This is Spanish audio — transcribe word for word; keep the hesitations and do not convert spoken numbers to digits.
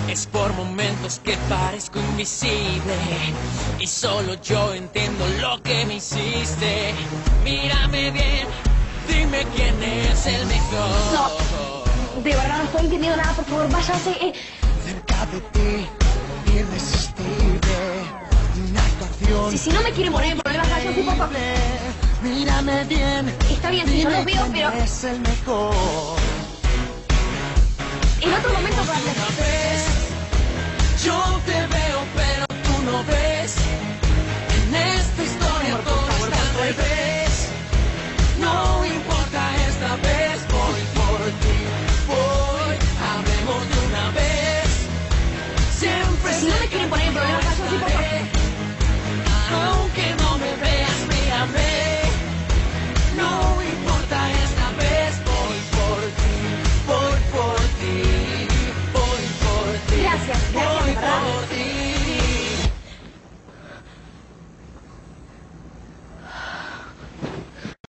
Es por momentos que parezco invisible y solo yo entiendo lo que me hiciste. Mírame bien, dime quién es el mejor. No, de verdad no estoy entendiendo nada, por favor, váyase. Eh. Cerca de ti, irresistible, una actuación. Si, si no me quiere poner en problemas, váyase, por favor. Mírame bien. Está bien, si yo los veo, pero... es el mejor. En otro momento, Una vez, yo te veo, pero tú no ves. En esta historia todo está al revés. No importa esta vez, voy por ti, voy, hablemos de una vez. Siempre si no me quieren poner en problemas, váyase, por favor. favor.